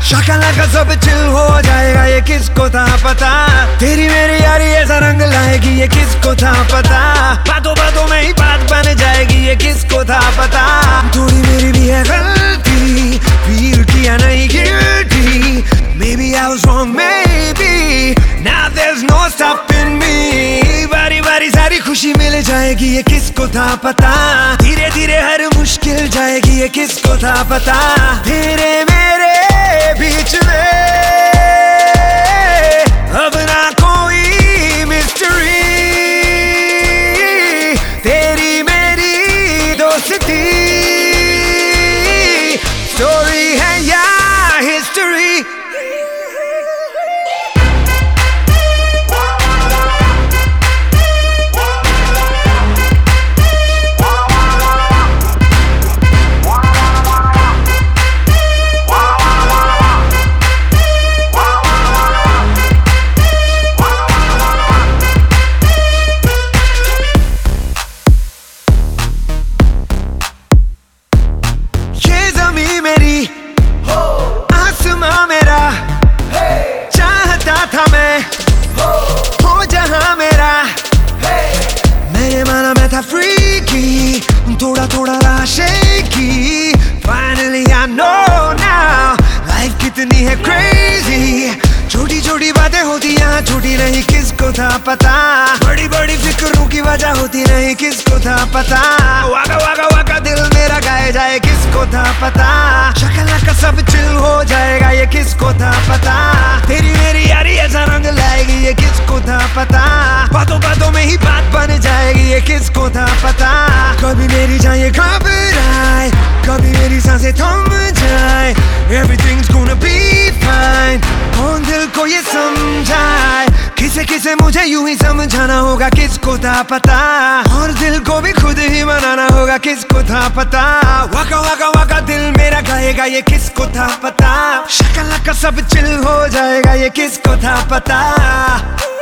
शक्ल का सब चिल हो जाएगा, ये किसको था पता। तेरी मेरी यारी ऐसा रंग लाएगी, ये किसको था पता। बातों बातों में ही बात बन जाएगी, ये किसको था पता। थोड़ी मेरी भी है गलती, फील किया नहीं guilty. Maybe I was wrong, maybe now there's no stopping me। बारी बारी सारी खुशी मिल जाएगी, ये किसको था पता। धीरे धीरे हर मुश्किल जाएगी, ये किसको था पता। तेरे मेरे बीच में अब ना कोई मिस्ट्री। तेरी मेरी दोस्ती स्टोरी है या हिस्ट्री। आसमां मेरा चाहता था मैं हो जहां मेरा। मैंने माना मैं था फ्रीकी, थोड़ा थोड़ा shaky. Finally I know now life कितनी है क्रेजी। छोटी छोटी बातें होती यहाँ छोटी नहीं, किसको था पता। बड़ी बड़ी फिक्रों की वजह होती नहीं, किसको था पता। वागा वागा वागा दिल मेरा गाए जाए, किसको था पता। शक्ल का सब चिल हो जाएगा, ये किसको था पता। तेरी मेरी यारी ऐसा रंग लाएगी, ये किसको था पता। बातों बातों में ही बात बन जाएगी, ये किसको था पता। कभी मेरी जाए घबराए, कभी मेरी सांसें थम जाए। Everything's gonna be fine। कौन दिल को ये समझाए, किसे किसे मुझे यूं ही समझाना होगा, किसको था पता। और दिल को भी खुद ही मनाना होगा, किसको था पता। वाका वाका वाका दिल मेरा गाएगा, ये किसको था पता। शक्ल का सब चिल हो जाएगा, ये किसको था पता।